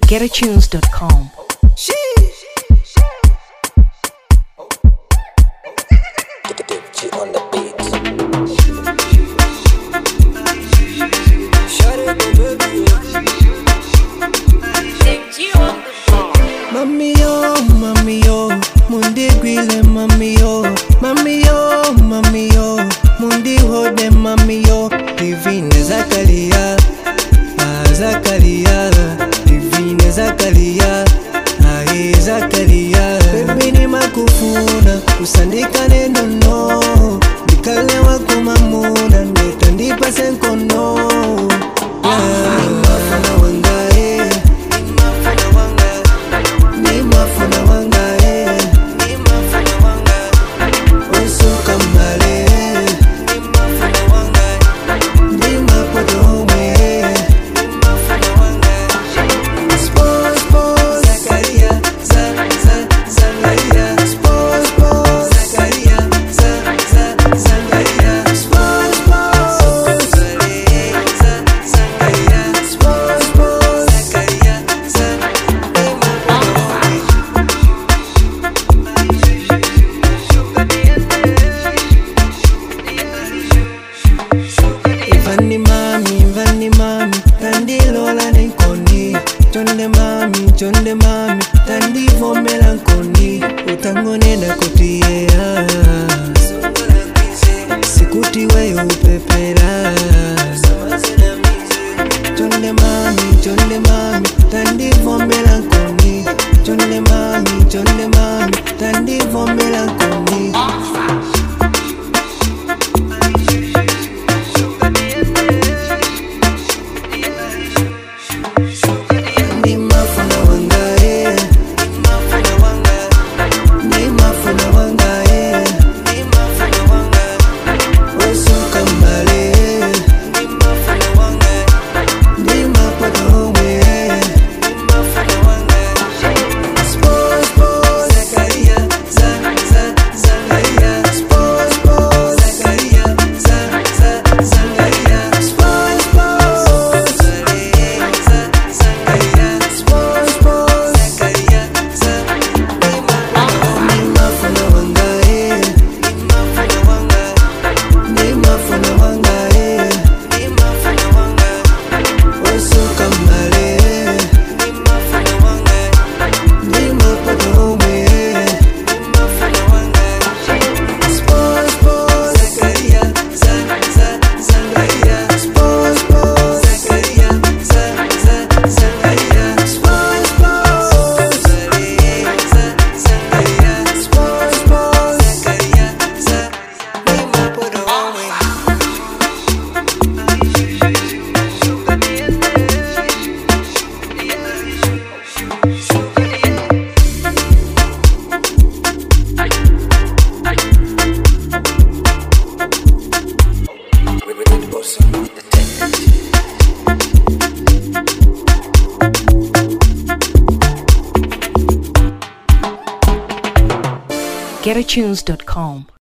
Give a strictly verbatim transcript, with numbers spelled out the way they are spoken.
get a tunes dot com. On the beat. Mami yo, mami yo, mundi gwile mami yo, mami yo, mami yo, mundi hode mami yo, divine Zakaria, ah Zakaria, divine Zakaria, ah Zakaria, baby ni makufuna, usandika neno no, nikale wako mamuna, ndeta ndipa senkono, yeah, mafana wangae. Vani mami, vani mami, tandi lola nenkoni. Chonde mami, chonde mami, tandi vo melankoni. Utangone na kotiea, sikuti weyo upepera. Chonde mami, chonde mami, tandi vo melankoni. Chonde mami, chonde mami, tandi vo melankoni. get a tunes dot com.